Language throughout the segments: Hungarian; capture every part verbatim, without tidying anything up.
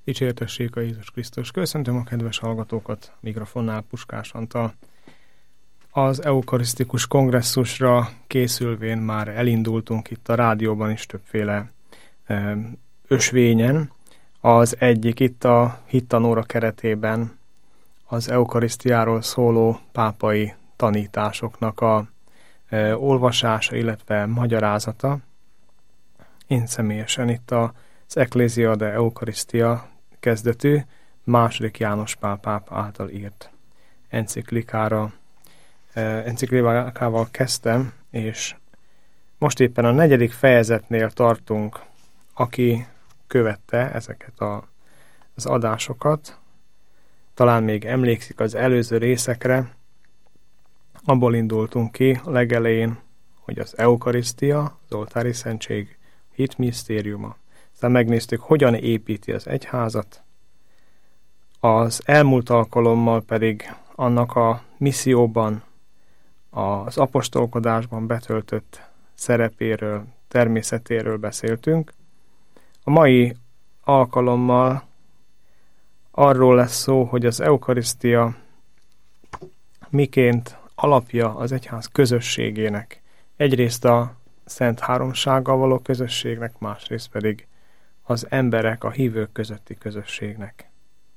Dicsértessék a Jézus Krisztus. Köszöntöm a kedves hallgatókat, mikrofonnál Puskás Antal. Az eukarisztikus kongresszusra készülvén már elindultunk itt a rádióban is többféle ö, ösvényen. Az egyik itt a hittanóra keretében az eukarisztiáról szóló pápai tanításoknak a ö, olvasása, illetve magyarázata. Én személyesen itt az Ecclesia de Eucharistia kezdetű második János Pál pápa által írt enciklikára, enciklikával kezdtem, és most éppen a negyedik fejezetnél tartunk. Aki követte ezeket a, az adásokat, talán még emlékszik az előző részekre, abból indultunk ki a legelején, hogy az eukarisztia, az oltári szentség, hit misztériuma. Aztán megnéztük, hogyan építi az egyházat. Az elmúlt alkalommal pedig annak a misszióban, az apostolkodásban betöltött szerepéről, természetéről beszéltünk. A mai alkalommal arról lesz szó, hogy az eukarisztia miként alapja az egyház közösségének. Egyrészt a Szent Háromsággal való közösségnek, másrészt pedig az emberek, a hívők közötti közösségnek.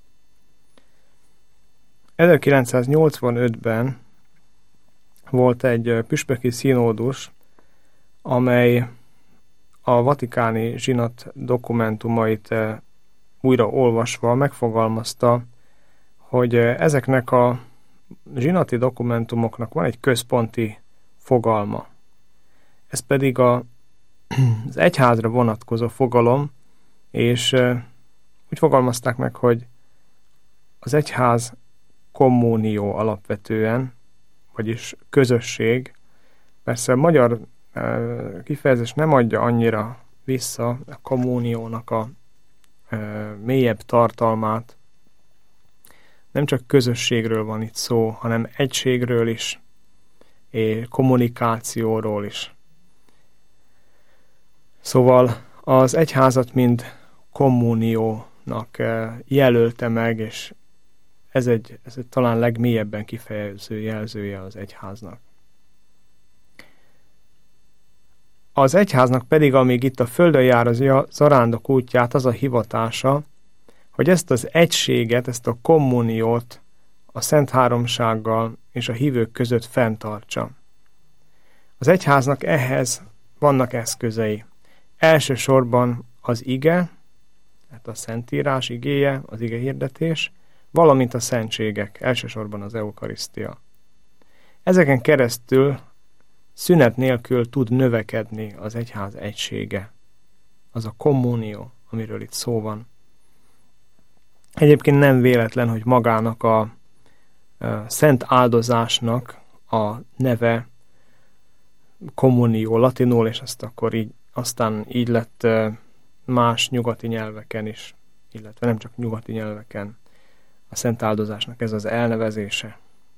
ezerkilencszáznyolcvanötben volt egy püspöki színódus, amely a vatikáni zsinat dokumentumait újra olvasva megfogalmazta, hogy ezeknek a zsinati dokumentumoknak van egy központi fogalma. Ez pedig a, az egyházra vonatkozó fogalom, és úgy fogalmazták meg, hogy az egyház kommunió alapvetően, vagyis közösség. Persze a magyar kifejezés nem adja annyira vissza a kommuniónak a mélyebb tartalmát. Nem csak közösségről van itt szó, hanem egységről is, és kommunikációról is. Szóval az egyházat mind kommuniónak jelölte meg, és ez egy, ez egy talán legmélyebben kifejező jelzője az egyháznak. Az egyháznak pedig, amíg itt a földön jár az zarándok útját, az a hivatása, hogy ezt az egységet, ezt a kommuniót a Szent Háromsággal és a hívők között fenntartsa. Az egyháznak ehhez vannak eszközei. Elsősorban az ige, tehát a Szentírás igéje, az ige hirdetés, valamint a szentségek, elsősorban az eukarisztia. Ezeken keresztül szünet nélkül tud növekedni az egyház egysége. Az a kommunió, amiről itt szó van. Egyébként nem véletlen, hogy magának a, a szent áldozásnak a neve kommunió latinul, és azt akkor így, aztán így lett más nyugati nyelveken is, illetve nem csak nyugati nyelveken. A szent áldozásnak ez az elnevezése.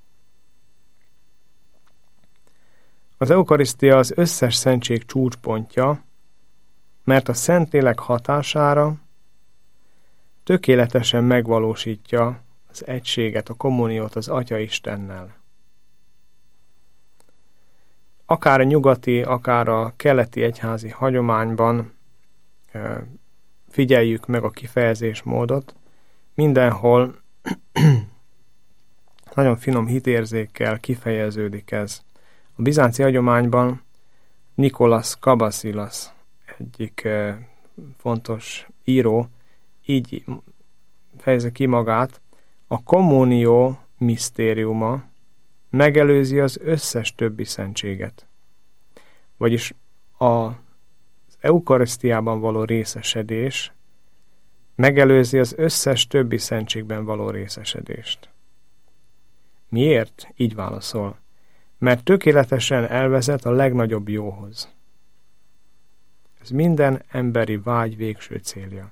Az eukarisztia az összes szentség csúcspontja, mert a Szentlélek hatására tökéletesen megvalósítja az egységet, a kommuniót az Atya Istennel. Akár a nyugati, akár a keleti egyházi hagyományban figyeljük meg a kifejezésmódot, mindenhol nagyon finom hitérzékkel kifejeződik ez. A bizánci hagyományban Nikolas Kabasilas, egyik fontos író, így fejezi ki magát: a kommunió misztériuma megelőzi az összes többi szentséget. Vagyis az eukarisztiában való részesedés megelőzi az összes többi szentségben való részesedést. Miért? Így válaszol. Mert tökéletesen elvezet a legnagyobb jóhoz. Ez minden emberi vágy végső célja.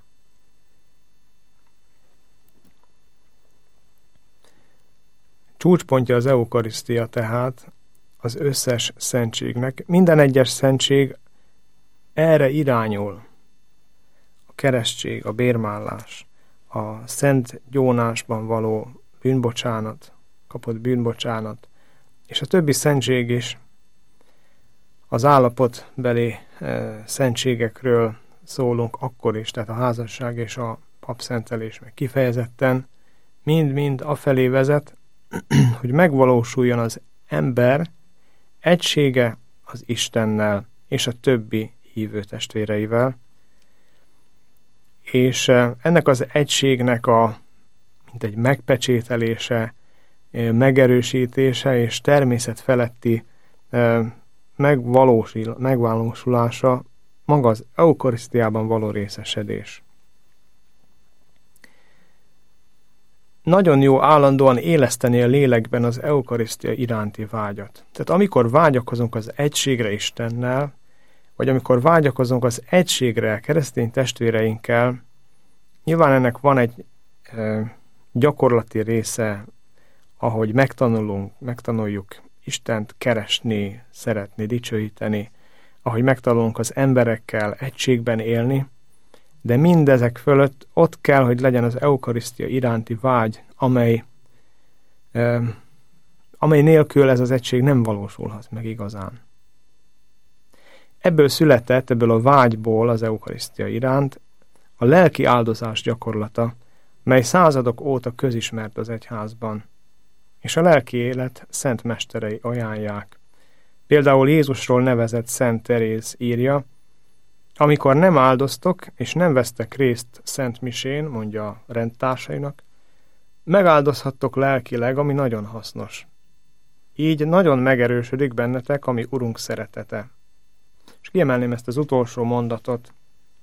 Csúcspontja az eukarisztia tehát az összes szentségnek. Minden egyes szentség erre irányul. A keresztség, a bérmállás, a szent gyónásban való bűnbocsánat, kapott bűnbocsánat, és a többi szentség is, az állapotbeli e, szentségekről szólunk akkor is, tehát a házasság és a papszentelés meg kifejezetten mind-mind afelé vezet, hogy megvalósuljon az ember egysége az Istennel és a többi hívő testvéreivel, és ennek az egységnek a mint egy megpecsételése, megerősítése és természetfeletti megvalósulása maga az eukarisztiában való részesedés. Nagyon jó állandóan éleszteni a lélekben az eukarisztia iránti vágyat. Tehát amikor vágyakozunk az egységre Istennel, vagy amikor vágyakozunk az egységre keresztény testvéreinkkel, nyilván ennek van egy e, gyakorlati része, ahogy megtanulunk, megtanuljuk Istent keresni, szeretni, dicsőíteni, ahogy megtanulunk az emberekkel egységben élni, de mindezek fölött ott kell, hogy legyen az eukarisztia iránti vágy, amely, e, amely nélkül ez az egység nem valósulhat meg igazán. Ebből született, ebből a vágyból az eukarisztia iránt a lelki áldozás gyakorlata, mely századok óta közismert az egyházban, és a lelki élet szent mesterei ajánlják. Például Jézusról nevezett Szent Teréz írja, amikor nem áldoztok, és nem vesztek részt Szent Misén, mondja a rendtársainak, megáldozhattok lelkileg, ami nagyon hasznos. Így nagyon megerősödik bennetek, ami Urunk szeretete. És kiemelném ezt az utolsó mondatot.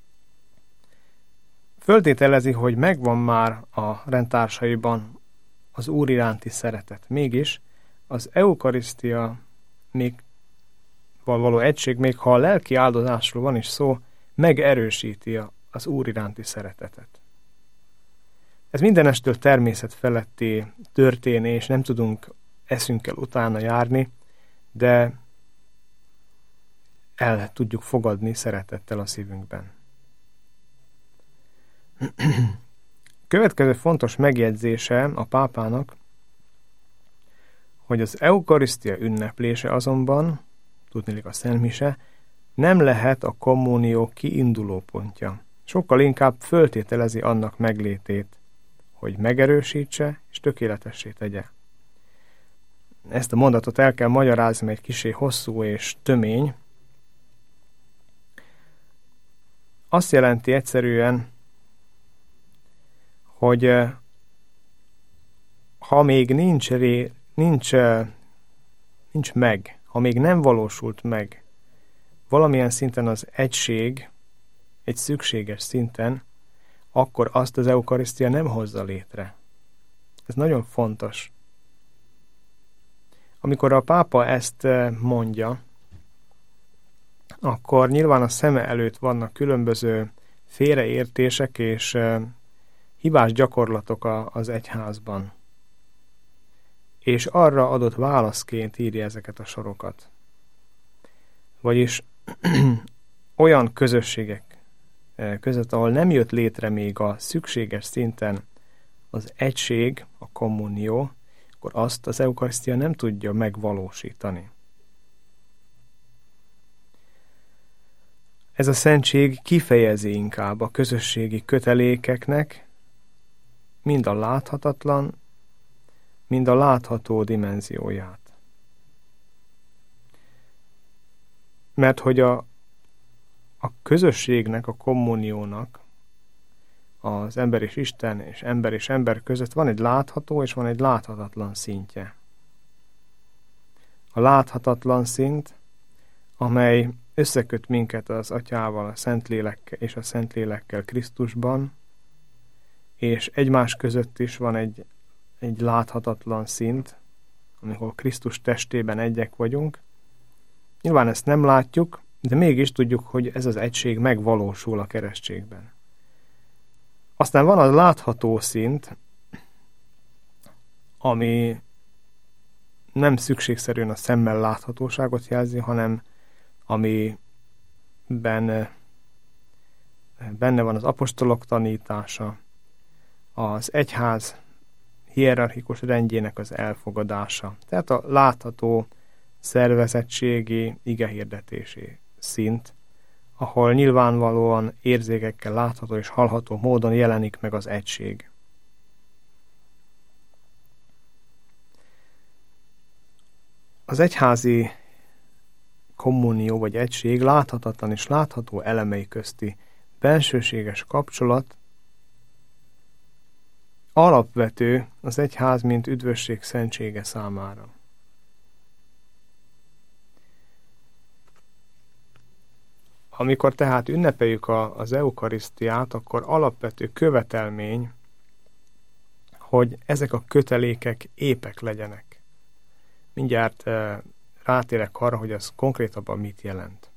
Föltételezi, hogy megvan már a rendtársaiban az Úr iránti szeretet. Mégis az eukarisztia még való egység, még ha a lelki áldozásról van is szó, megerősíti az Úr iránti szeretetet. Ez mindenestől természet feletti történés, nem tudunk eszünkkel utána járni, de el tudjuk fogadni szeretettel a szívünkben. Következő fontos megjegyzése a pápának, hogy az eukarisztia ünneplése azonban, tudniillik a szentmise, nem lehet a kommunió kiinduló pontja. Sokkal inkább föltételezi annak meglétét, hogy megerősítse és tökéletessé tegye. Ezt a mondatot el kell magyarázni, mert egy kissé hosszú és tömény. Azt jelenti egyszerűen, hogy ha még nincs, ré, nincs, nincs meg, ha még nem valósult meg valamilyen szinten az egység, egy szükséges szinten, akkor azt az eukarisztia nem hozza létre. Ez nagyon fontos. Amikor a pápa ezt mondja, akkor nyilván a szeme előtt vannak különböző félreértések és hibás gyakorlatok az egyházban. És arra adott válaszként írja ezeket a sorokat. Vagyis olyan közösségek között, ahol nem jött létre még a szükséges szinten az egység, a kommunió, akkor azt az eukarisztia nem tudja megvalósítani. Ez a szentség kifejezi inkább a közösségi kötelékeknek mind a láthatatlan, mind a látható dimenzióját. Mert hogy a, a közösségnek, a kommuniónak, az ember és Isten és ember és ember között van egy látható és van egy láthatatlan szintje. A láthatatlan szint, amely összeköt minket az Atyával, a Szentlélekkel és a Szentlélekkel Krisztusban, és egymás között is van egy, egy láthatatlan szint, amikor Krisztus testében egyek vagyunk. Nyilván ezt nem látjuk, de mégis tudjuk, hogy ez az egység megvalósul a keresztségben. Aztán van az látható szint, ami nem szükségszerűen a szemmel láthatóságot jelzi, hanem amiben benne van az apostolok tanítása, az egyház hierarchikus rendjének az elfogadása. Tehát a látható szervezettségi igehirdetési szint, ahol nyilvánvalóan érzékekkel látható és hallható módon jelenik meg az egység. Az egyházi kommunió vagy egység láthatatlan és látható elemei közti bensőséges kapcsolat alapvető az egyház, mint üdvösség szentsége számára. Amikor tehát ünnepeljük a, az eukarisztiát, akkor alapvető követelmény, hogy ezek a kötelékek épek legyenek. Mindjárt e, rátérek arra, hogy ez konkrétabban mit jelent.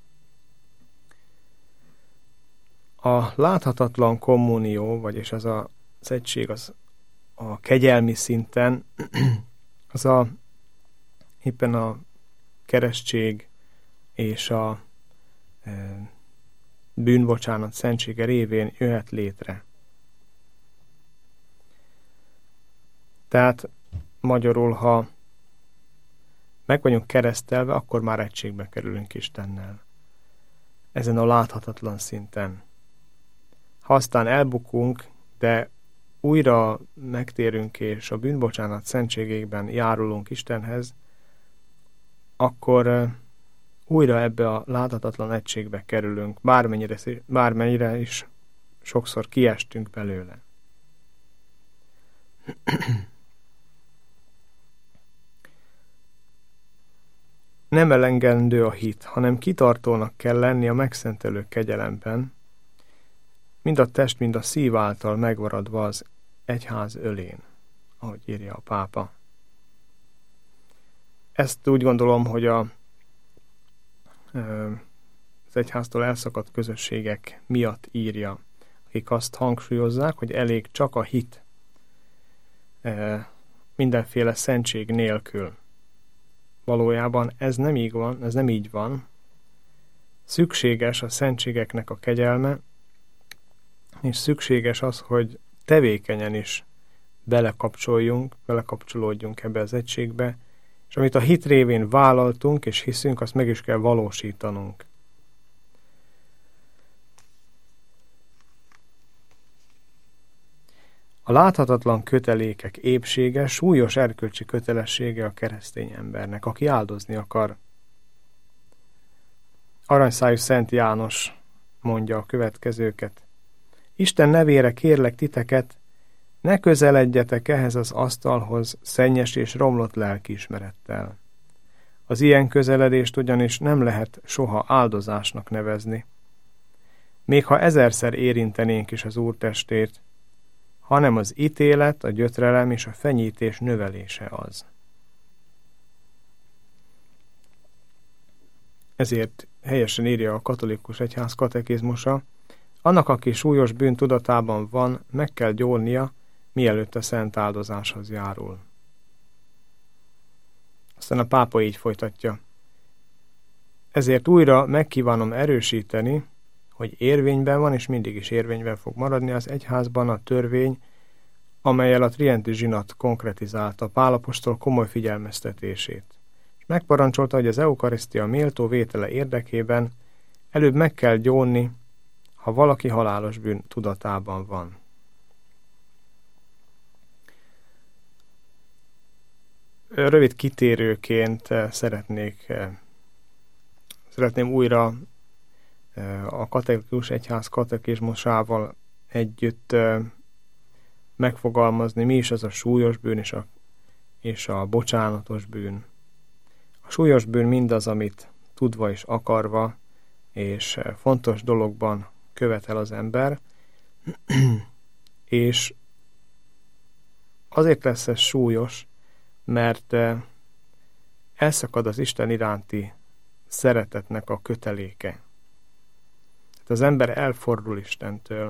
A láthatatlan kommunió, vagyis az a, az egység az a kegyelmi szinten, az a, éppen a keresztség és a e, bűnbocsánat szentsége révén jöhet létre. Tehát magyarul, ha meg vagyunk keresztelve, akkor már egységbe kerülünk Istennel. Ezen a láthatatlan szinten. Ha aztán elbukunk, de újra megtérünk és a bűnbocsánat szentségében járulunk Istenhez, akkor újra ebbe a láthatatlan egységbe kerülünk, bármennyire, bármennyire is sokszor kiestünk belőle. Nem elegendő a hit, hanem kitartónak kell lenni a megszentelő kegyelemben, mind a test, mind a szív által megmaradva az egyház ölén, ahogy írja a pápa. Ezt úgy gondolom, hogy a, az egyháztól elszakadt közösségek miatt írja, akik azt hangsúlyozzák, hogy elég csak a hit mindenféle szentség nélkül. Valójában ez nem így van, ez nem így van. Szükséges a szentségeknek a kegyelme, és szükséges az, hogy tevékenyen is belekapcsoljunk, belekapcsolódjunk ebbe az egységbe, és amit a hit révén vállaltunk és hiszünk, azt meg is kell valósítanunk. A láthatatlan kötelékek épsége súlyos erkölcsi kötelessége a keresztény embernek, aki áldozni akar. Aranyszájú Szent János mondja a következőket. Isten nevére kérlek titeket, ne közeledjetek ehhez az asztalhoz szennyes és romlott lelkiismerettel. Az ilyen közeledést ugyanis nem lehet soha áldozásnak nevezni. Még ha ezerszer érintenénk is az Úr testét, hanem az ítélet, a gyötrelem és a fenyítés növelése az. Ezért helyesen írja a katolikus egyház katekizmusa, annak, aki súlyos bűn tudatában van, meg kell gyónnia, mielőtt a szent áldozáshoz járul. Aztán a pápa így folytatja. Ezért újra megkívánom erősíteni, hogy érvényben van, és mindig is érvényben fog maradni az egyházban a törvény, amellyel a trienti zsinat konkretizálta Pál apostol komoly figyelmeztetését. És megparancsolta, hogy az eukarisztia méltó vétele érdekében előbb meg kell gyónni, ha valaki halálos bűn tudatában van. Rövid kitérőként szeretnék, szeretném újra a katolikus egyház katekizmusával együtt megfogalmazni, mi is az a súlyos bűn és a, és a bocsánatos bűn. A súlyos bűn mindaz, amit tudva és akarva és fontos dologban követel az ember, és azért lesz ez súlyos, mert elszakad az Isten iránti szeretetnek a köteléke. Tehát az ember elfordul Istentől.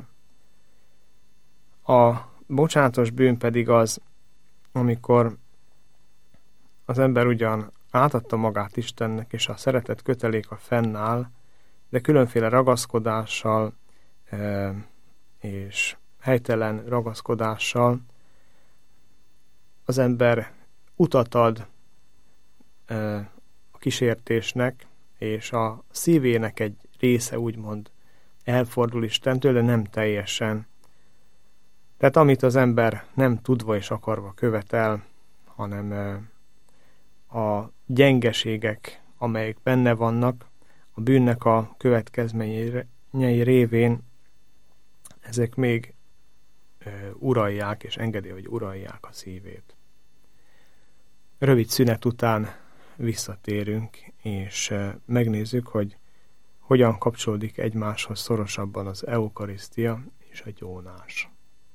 A bocsánatos bűn pedig az, amikor az ember ugyan átadta magát Istennek, és a szeretet köteléka fennáll, de különféle ragaszkodással e, és helytelen ragaszkodással az ember utat ad a kísértésnek, és a szívének egy része úgymond elfordul Istentől, de nem teljesen. Tehát amit az ember nem tudva és akarva követel, hanem a gyengeségek, amelyek benne vannak, a bűnnek a következményei révén, ezek még uralják és engedi, hogy uralják a szívét. Rövid szünet után visszatérünk, és megnézzük, hogy hogyan kapcsolódik egymáshoz szorosabban az eukarisztia és a gyónás.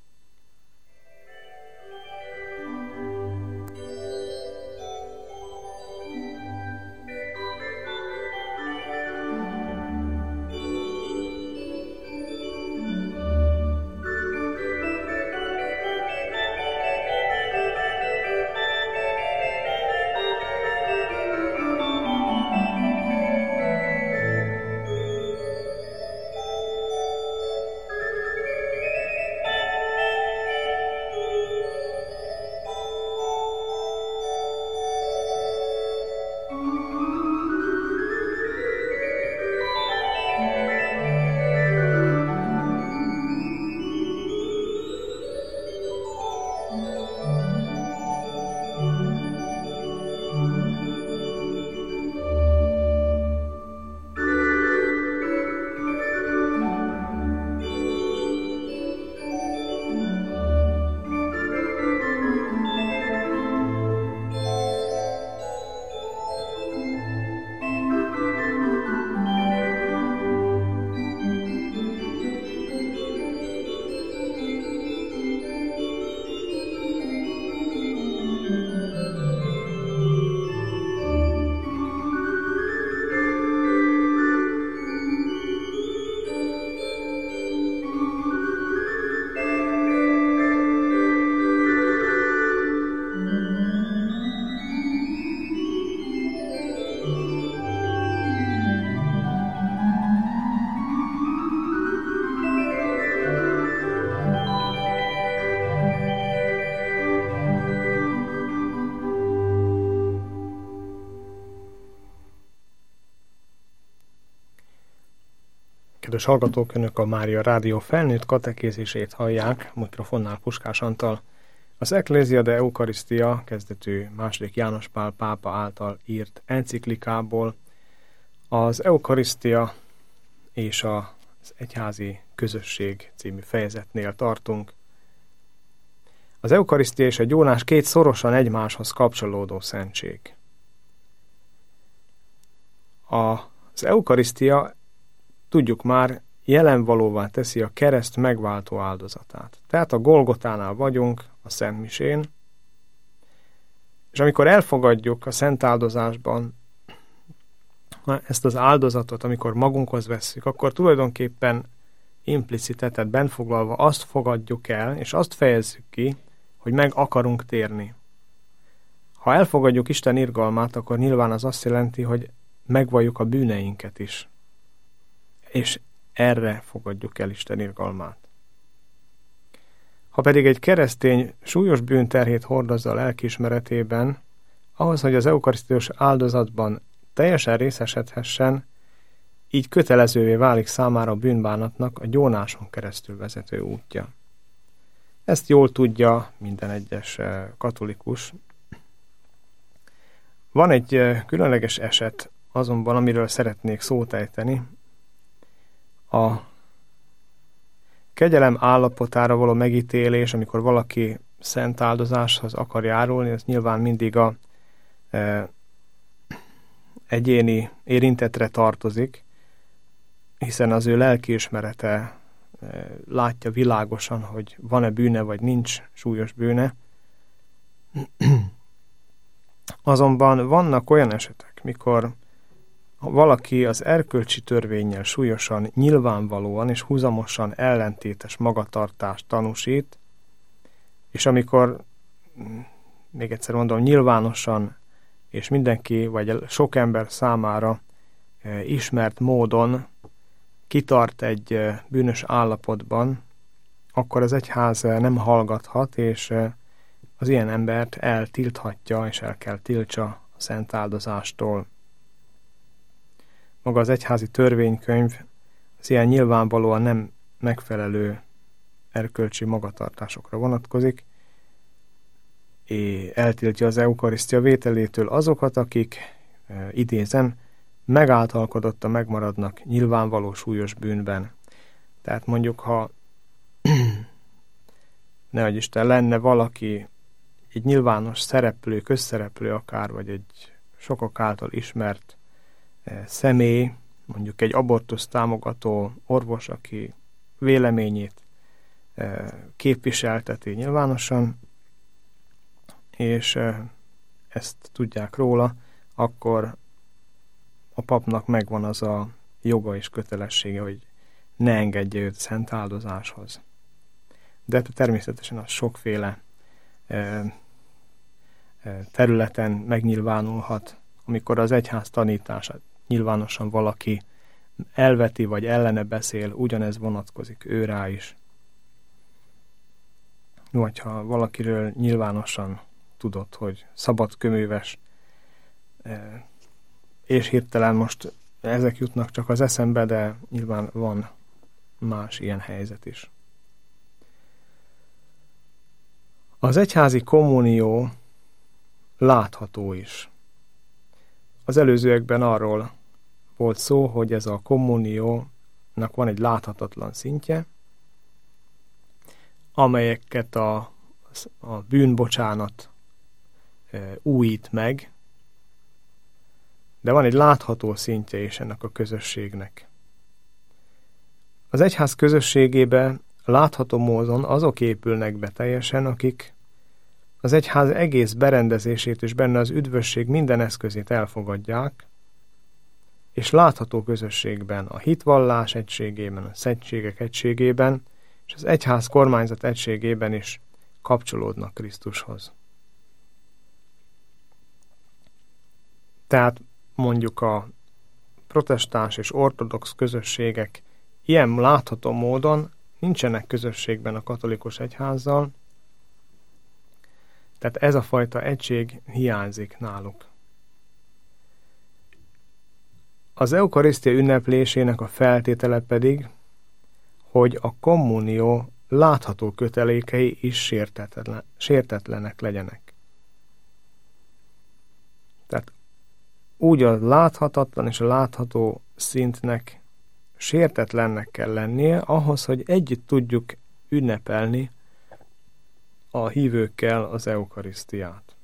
Kedves hallgatók, Önök a Mária Rádió felnőtt katekézisét hallják, mikrofonnál Puskás Antal. Az Ecclesia de Eucharistia kezdetű második János Pál pápa által írt enciklikából az Eucharistia és az Egyházi Közösség című fejezetnél tartunk. Az Eucharistia és a gyónás két szorosan egymáshoz kapcsolódó szentség. Az Eucharistia, tudjuk már, jelenvalóvá teszi a kereszt megváltó áldozatát. Tehát a Golgotánál vagyunk, a Szent Misén, és amikor elfogadjuk a szent áldozásban ezt az áldozatot, amikor magunkhoz vesszük, akkor tulajdonképpen implicite, tehát bentfoglalva azt fogadjuk el, és azt fejezzük ki, hogy meg akarunk térni. Ha elfogadjuk Isten irgalmát, akkor nyilván az azt jelenti, hogy megvalljuk a bűneinket is. És erre fogadjuk el Isten irgalmát. Ha pedig egy keresztény súlyos bűnterhét hordozza a lelkiismeretében, ahhoz, hogy az eukarisztikus áldozatban teljesen részesedhessen, így kötelezővé válik számára a bűnbánatnak a gyónáson keresztül vezető útja. Ezt jól tudja minden egyes katolikus. Van egy különleges eset azonban, amiről szeretnék szót ejteni. A kegyelem állapotára való megítélés, amikor valaki szent áldozáshoz akar járulni, ez nyilván mindig a e, egyéni érintettre tartozik, hiszen az ő lelkiismerete e, látja világosan, hogy van-e bűne, vagy nincs súlyos bűne. Azonban vannak olyan esetek, mikor valaki az erkölcsi törvénnyel súlyosan, nyilvánvalóan és húzamosan ellentétes magatartást tanúsít, és amikor, még egyszer mondom, nyilvánosan és mindenki, vagy sok ember számára e, ismert módon kitart egy e, bűnös állapotban, akkor az egyház nem hallgathat, és az ilyen embert eltilthatja, és el kell tiltsa a szent áldozástól. Maga az egyházi törvénykönyv az ilyen nyilvánvalóan nem megfelelő erkölcsi magatartásokra vonatkozik, és eltiltja az eukarisztia vételétől azokat, akik, idézem, megáltalkodottan megmaradnak nyilvánvaló súlyos bűnben. Tehát mondjuk, ha nehogy Isten lenne valaki, egy nyilvános szereplő, közszereplő akár, vagy egy sokak által ismert e, személy, mondjuk egy abortusz támogató orvos, aki véleményét e, képviselteti nyilvánosan, és e, ezt tudják róla, akkor a papnak megvan az a joga és kötelessége, hogy ne engedje őt szent áldozáshoz. De természetesen az sokféle e, területen megnyilvánulhat, amikor az egyház tanítását nyilvánosan valaki elveti vagy ellene beszél, ugyanez vonatkozik ő rá is. Vagy ha valakiről nyilvánosan tudod, hogy szabadkőműves, és hirtelen most ezek jutnak csak az eszembe, de nyilván van más ilyen helyzet is. Az egyházi kommunió látható is. Az előzőekben arról volt szó, hogy ez a kommuniónak van egy láthatatlan szintje, amelyeket a, a bűnbocsánat e, újít meg, de van egy látható szintje is ennek a közösségnek. Az egyház közösségébe látható módon azok épülnek be teljesen, akik az egyház egész berendezését és benne az üdvösség minden eszközét elfogadják, és látható közösségben, a hitvallás egységében, a szentségek egységében, és az egyház kormányzat egységében is kapcsolódnak Krisztushoz. Tehát mondjuk a protestáns és ortodox közösségek ilyen látható módon nincsenek közösségben a katolikus egyházzal, tehát ez a fajta egység hiányzik náluk. Az eukarisztia ünneplésének a feltétele pedig, hogy a kommunió látható kötelékei is sértetlen, sértetlenek legyenek. Tehát úgy a láthatatlan és a látható szintnek sértetlennek kell lennie ahhoz, hogy együtt tudjuk ünnepelni a hívőkkel az eukarisztiát.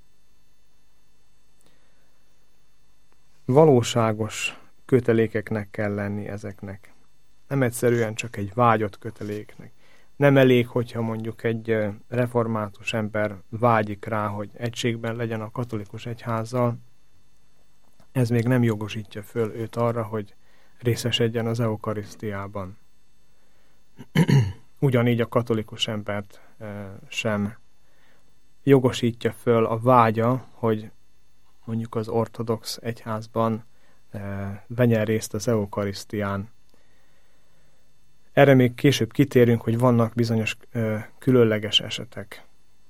Valóságos kötelékeknek kell lenni ezeknek. Nem egyszerűen csak egy vágyott köteléknek. Nem elég, hogyha mondjuk egy református ember vágyik rá, hogy egységben legyen a katolikus egyházzal, ez még nem jogosítja föl őt arra, hogy részesedjen az eukarisztiában. Ugyanígy a katolikus embert e, sem jogosítja föl a vágya, hogy mondjuk az ortodox egyházban e, vegyen részt az eukarisztián. Erre még később kitérünk, hogy vannak bizonyos e, különleges esetek.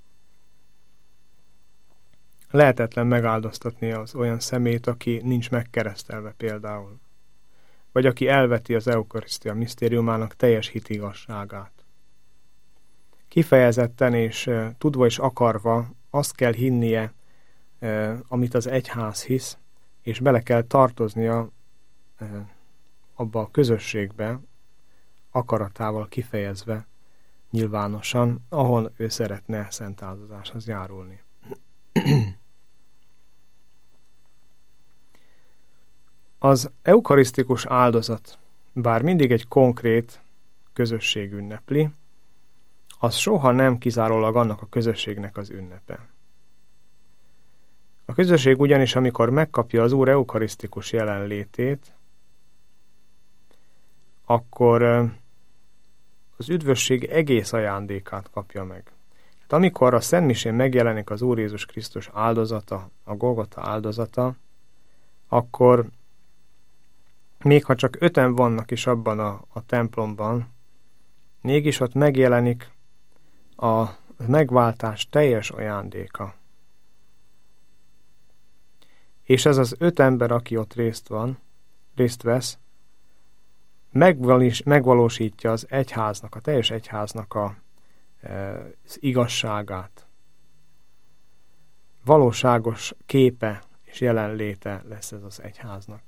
Lehetetlen megáldoztatni az olyan szemét, aki nincs megkeresztelve például, vagy aki elveti az eukarisztia misztériumának teljes hitigazságát. Kifejezetten és e, tudva és akarva azt kell hinnie, e, amit az egyház hisz, és bele kell tartoznia e, abba a közösségbe, akaratával kifejezve nyilvánosan, ahol ő szeretne szent áldozáshoz járulni. Az eukarisztikus áldozat, bár mindig egy konkrét közösség ünnepli, az soha nem kizárólag annak a közösségnek az ünnepe. A közösség ugyanis, amikor megkapja az Úr eukarisztikus jelenlétét, akkor az üdvösség egész ajándékát kapja meg. Hát amikor a szentmisén megjelenik az Úr Jézus Krisztus áldozata, a Golgota áldozata, akkor még ha csak öten vannak is abban a, a templomban, Mégis ott megjelenik a megváltás teljes ajándéka. És ez az öt ember, aki ott részt van, részt vesz, megvalós, megvalósítja az egyháznak, a teljes egyháznak a, az igazságát. Valóságos képe és jelenléte lesz ez az egyháznak.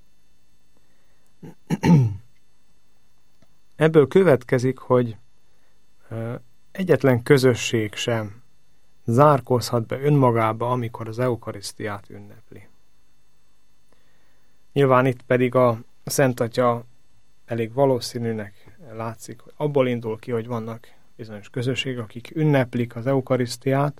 Ebből következik, hogy egyetlen közösség sem zárkózhat be önmagába, amikor az eukarisztiát ünnepli. Nyilván itt pedig a Szent Atya elég valószínűnek látszik, hogy abból indul ki, hogy vannak bizonyos közösségek, akik ünneplik az eukarisztiát,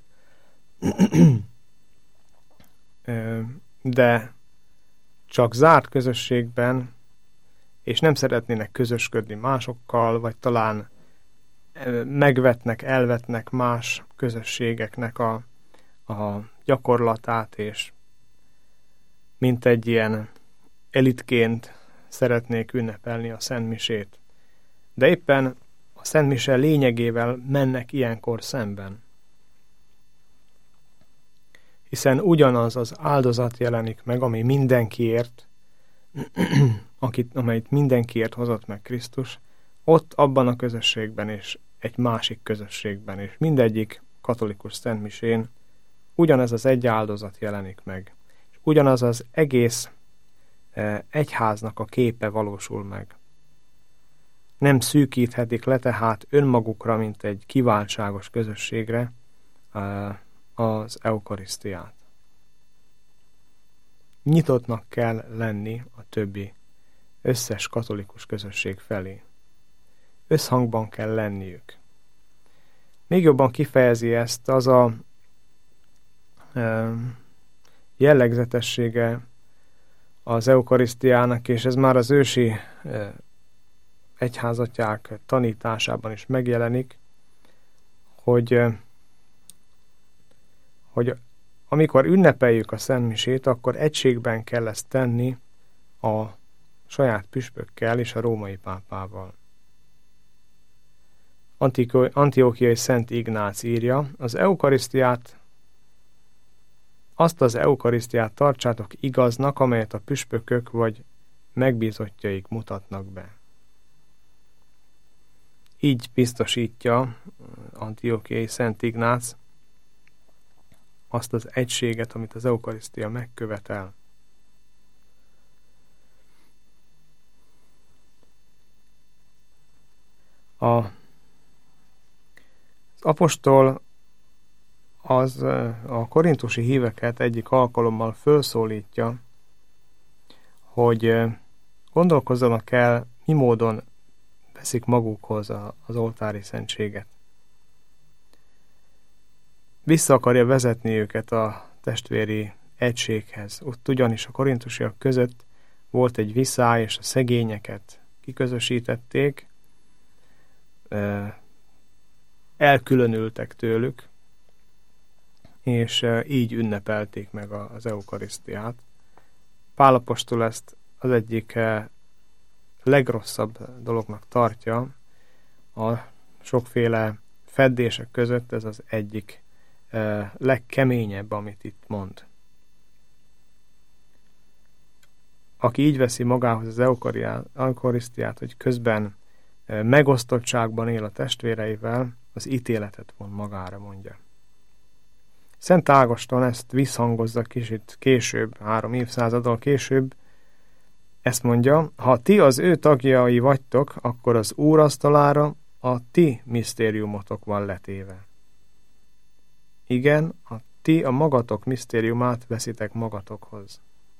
de csak zárt közösségben, és nem szeretnének közösködni másokkal, vagy talán megvetnek, elvetnek más közösségeknek a, a gyakorlatát, és mint egy ilyen elitként szeretnék ünnepelni a szentmisét. De éppen a szentmise lényegével mennek ilyenkor szemben. Hiszen ugyanaz az áldozat jelenik meg, ami mindenkiért, akit, amelyet mindenkiért hozott meg Krisztus, ott abban a közösségben és egy másik közösségben, és mindegyik katolikus szentmisén ugyanez az egy áldozat jelenik meg. És ugyanaz az egész egyháznak a képe valósul meg. Nem szűkíthetik le tehát önmagukra, mint egy kiváltságos közösségre az eukarisztiát. Nyitottnak kell lenni a többi összes katolikus közösség felé. Összhangban kell lenniük. Még jobban kifejezi ezt az a jellegzetessége az eukarisztiának, és ez már az ősi egyházatják tanításában is megjelenik, hogy, hogy amikor ünnepeljük a szentmisét, akkor egységben kell ezt tenni a saját püspökkel és a római pápával. Antiókiai Szent Ignác írja, az eukarisztiát, azt az eukarisztiát tartsátok igaznak, amelyet a püspökök vagy megbízottjaik mutatnak be. Így biztosítja Antiókiai Szent Ignác azt az egységet, amit az eukarisztia megkövetel. A Az apostol az a korintusi híveket egyik alkalommal fölszólítja, hogy gondolkozzanak el, mi módon veszik magukhoz az oltári szentséget. Vissza akarja vezetni őket a testvéri egységhez. Ott ugyanis a korintusiak között volt egy viszály, és a szegényeket kiközösítették, elkülönültek tőlük, és így ünnepelték meg az eukarisztiát. Pál apostol ezt az egyik legrosszabb dolognak tartja, a sokféle feddések között ez az egyik legkeményebb, amit itt mond. Aki így veszi magához az eukarisztiát, hogy közben megosztottságban él a testvéreivel, az ítéletet von magára, mondja. Szent Ágoston ezt visszhangozza kicsit később, három évszázaddal később, ezt mondja, ha ti az ő tagjai vagytok, akkor az Úr asztalára a ti misztériumotok van letéve. Igen, a ti a magatok misztériumát veszitek magatokhoz.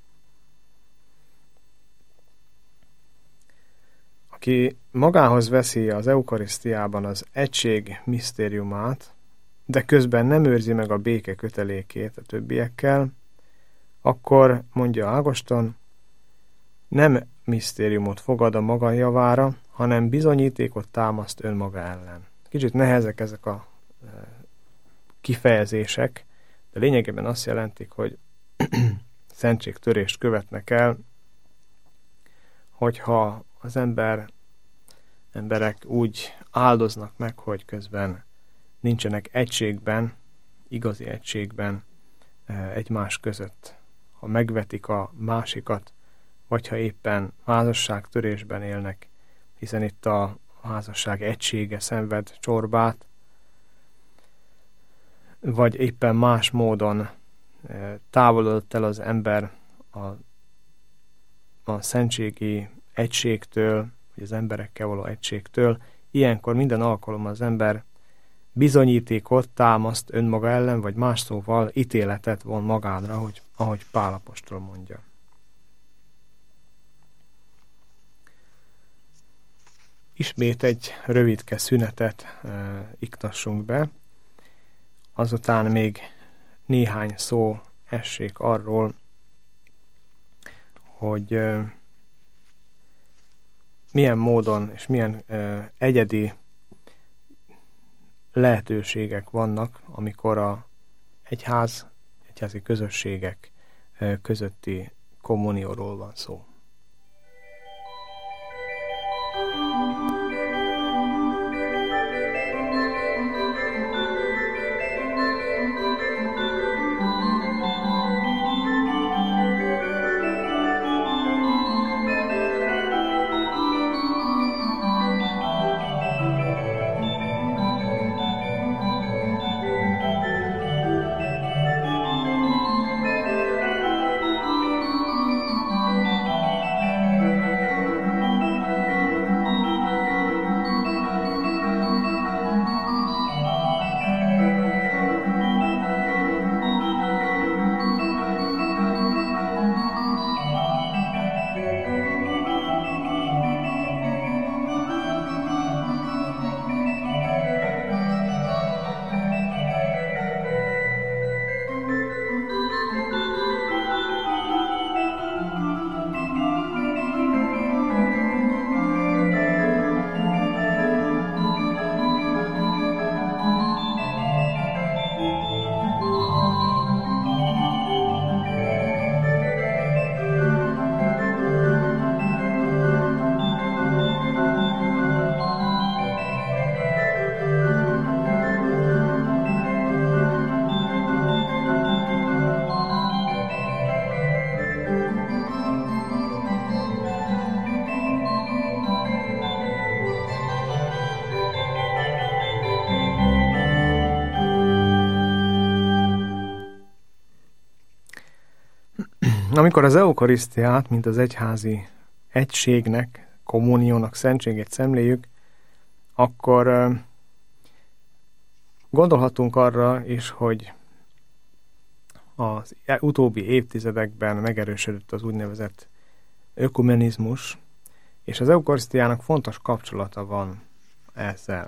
Aki magához veszi az eukarisztiában az egység misztériumát, de közben nem őrzi meg a béke kötelékét a többiekkel, akkor, mondja Ágoston, nem misztériumot fogad a maga javára, hanem bizonyítékot támaszt önmaga ellen. Kicsit nehezek ezek a kifejezések, de lényegében azt jelentik, hogy szentségtörést követnek el, hogyha az ember emberek úgy áldoznak meg, hogy közben nincsenek egységben, igazi egységben egymás között. Ha megvetik a másikat, vagy ha éppen házasságtörésben élnek, hiszen itt a házasság egysége szenved csorbát, vagy éppen más módon távolodott el az ember a, a szentségi egységtől, vagy az emberekkel való egységtől, ilyenkor minden alkalommal az ember bizonyítékot támaszt önmaga ellen, vagy más szóval ítéletet von magádra, hogy, ahogy Pál apostol mondja. Ismét egy rövidke szünetet e, iktassunk be, azután még néhány szó essék arról, hogy e, milyen módon és milyen e, egyedi lehetőségek vannak, amikor a egyház, egyházi közösségek e, közötti kommunióról van szó. Amikor az eukarisztiát, mint az egyházi egységnek, kommuniónak szentségét szemléljük, akkor gondolhatunk arra is, hogy az utóbbi évtizedekben megerősödött az úgynevezett ökumenizmus, és az eukarisztiának fontos kapcsolata van ezzel.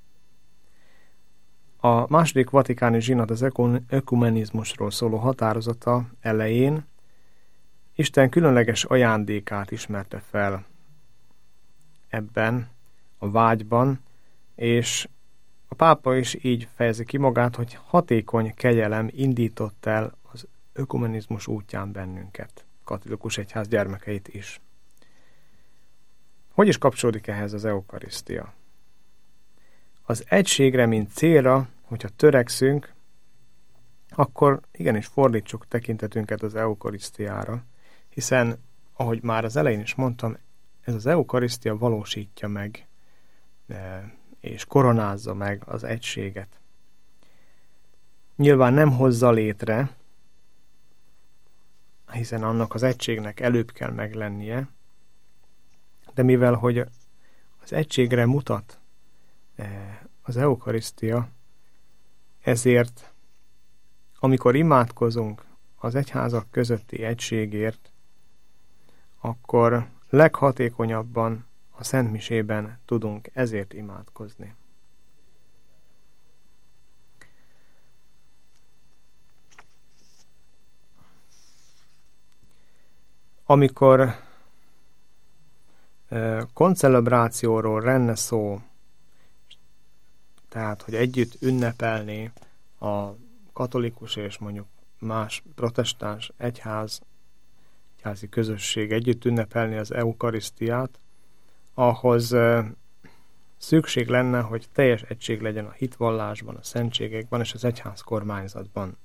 A második vatikáni zsinat az ökumenizmusról szóló határozata elején Isten különleges ajándékát ismerte fel ebben a vágyban, és a pápa is így fejezi ki magát, hogy hatékony kegyelem indított el az ökumenizmus útján bennünket, katolikus egyház gyermekeit is. Hogy is kapcsolódik ehhez az eukarisztia? Az egységre, mint célra, hogyha törekszünk, akkor igenis fordítsuk tekintetünket az eukarisztiára, hiszen, ahogy már az elején is mondtam, ez az eukarisztia valósítja meg és koronázza meg az egységet. Nyilván nem hozza létre, hiszen annak az egységnek előbb kell meglennie, de mivel, hogy az egységre mutat az eukarisztia, ezért, amikor imádkozunk az egyházak közötti egységért, akkor leghatékonyabban a szentmisében tudunk ezért imádkozni. Amikor e, koncelebrációról lenne szó, tehát, hogy együtt ünnepelni a katolikus és mondjuk más protestáns egyház, egyházi közösség együtt ünnepelni az eukarisztiát, ahhoz szükség lenne, hogy teljes egység legyen a hitvallásban, a szentségekben és az egyház kormányzatban.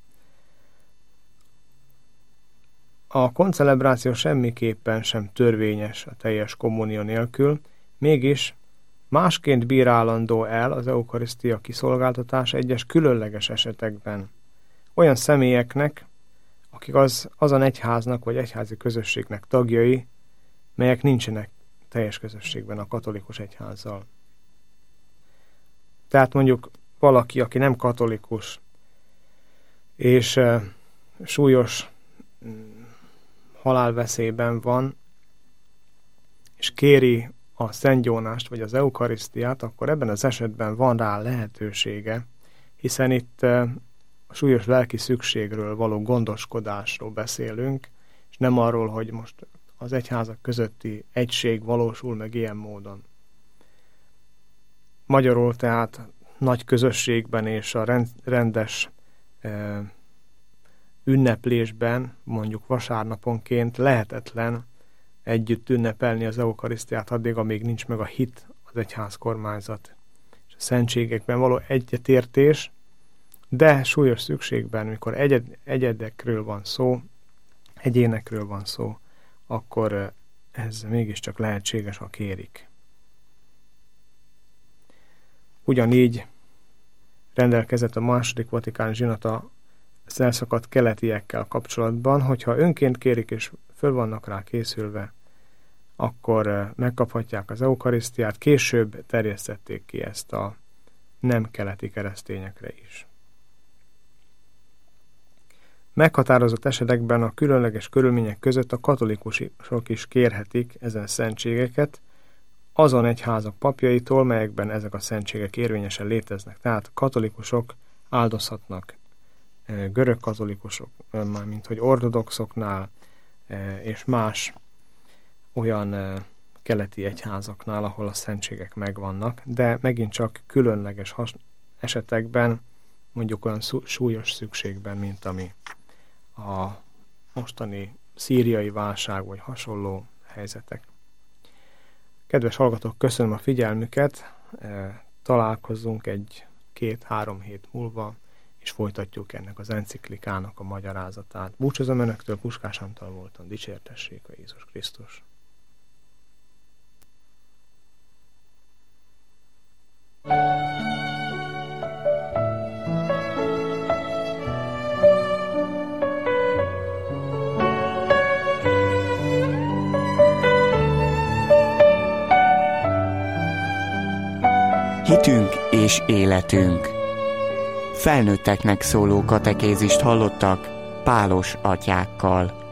A koncelebráció semmiképpen sem törvényes a teljes kommunió nélkül, mégis másként bírálandó el az eukarisztia kiszolgáltatás egyes különleges esetekben. Olyan személyeknek, akik az, azon egyháznak vagy egyházi közösségnek tagjai, melyek nincsenek teljes közösségben a katolikus egyházzal. Tehát mondjuk valaki, aki nem katolikus, és e, súlyos halálveszélyben van, és kéri a szentgyónást vagy az eukarisztiát, akkor ebben az esetben van rá lehetősége, hiszen itt e, a súlyos lelki szükségről való gondoskodásról beszélünk, és nem arról, hogy most az egyházak közötti egység valósul meg ilyen módon. Magyarul tehát nagy közösségben és a rendes e, ünneplésben, mondjuk vasárnaponként lehetetlen együtt ünnepelni az eukarisztiát addig, amíg nincs meg a hit, az egyház kormányzat és a szentségekben való egyetértés, de súlyos szükségben, mikor egyed, egyedekről van szó, egyénekről van szó, akkor ez mégiscsak lehetséges, ha kérik. Ugyanígy rendelkezett a második vatikáni zsinata az elszakadt keletiekkel kapcsolatban, hogyha önként kérik és föl vannak rá készülve, akkor megkaphatják az eukarisztiát, később terjesztették ki ezt a nem keleti keresztényekre is. Meghatározott esetekben a különleges körülmények között a katolikusok is kérhetik ezen szentségeket azon egyházak papjaitól, melyekben ezek a szentségek érvényesen léteznek. Tehát a katolikusok áldozhatnak görög katolikusok, mint hogy ortodoxoknál és más olyan keleti egyházaknál, ahol a szentségek megvannak, de megint csak különleges esetekben, mondjuk olyan súlyos szükségben, mint ami a mostani szíriai válság vagy hasonló helyzetek. Kedves hallgatók, köszönöm a figyelmüket, találkozzunk egy két-három hét múlva, és folytatjuk ennek az enciklikának a magyarázatát. Búcsúzom önöktől, Puskás Antal voltam, dicsértessék a Jézus Krisztus. Hitünk és életünk. Felnőtteknek szóló katekézist hallottak Pálos atyákkal.